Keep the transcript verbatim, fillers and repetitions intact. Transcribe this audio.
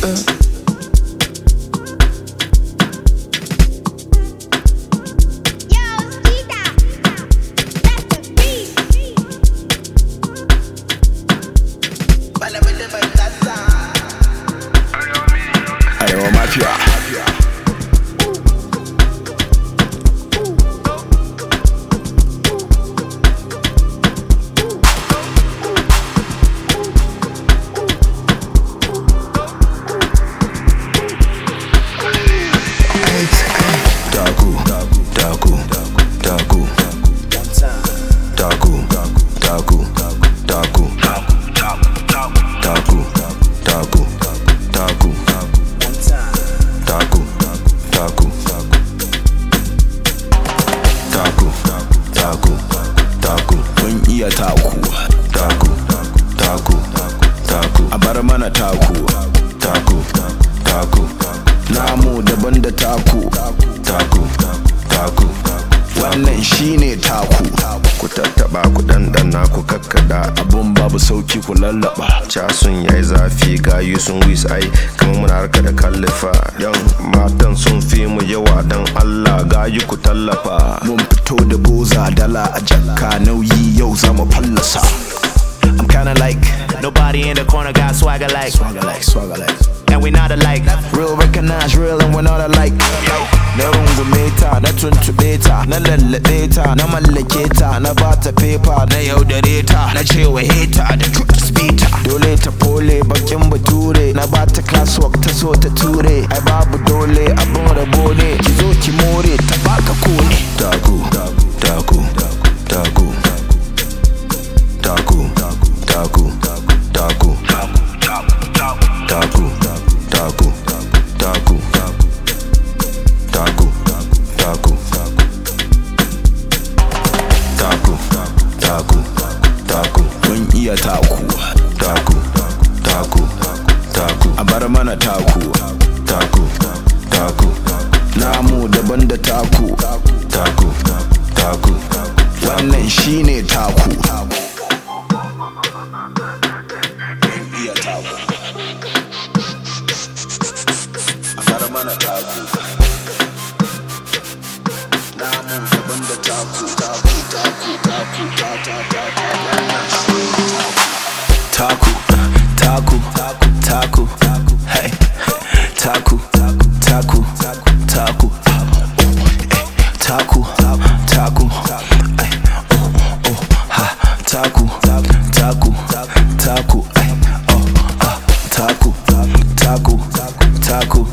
Arewa Mafia. Taku, taku, taku, taku, taku, taku, taku, taku, taku, taku, taku, taku, taku, taku, mun iya taku, taku, taku, taku, a bar mana taku, taku, taku, namu daban da taku, taku, taku, wannan shine taku. Ku tattaba ku dandana ku kakkada abun babu sauki ku lallaba. Casun yayi zafi gayu sun wis ai kamar muna harka da kallifa. Yan matan sun fi mu yawa dan Allah gayu ku tallafa. Mun fito da boza dala a jakka nauyi yau zamu fallasa. I'm kinda like nobody in the corner got swagger like Swagger like, swagger like. and we not alike. Real recognize real and we're not alike. Na rungume ta, na tuntube ta, na lallabe ta, na mallake ta, na bata paper, na yaudare ta, na cewa heta da spita. Dole ta pole bakin bature, na bata classwork ta so ta ture. Ai babu dole abun rabo ne, ki zo ki more ta baka kone. Taku, taku, taku, taku, taku, taku, taku, taku, taku, taku, taku, taku, taku, taku, mun iya taku, taku, taku, taku, a bar mana taku, taku, taku, namu daban da taku, taku, taku, wannan shine taku. Mun iya taku, a bar mana taku. Namu daban da taku, taku, taku, taku, taku, taku, taku, taku, taku, hey, taku, taku, taku, taku, taku, ay, oh, oh, ha, taku, taku, taku, ay, oh, ah, taku, taku, taku.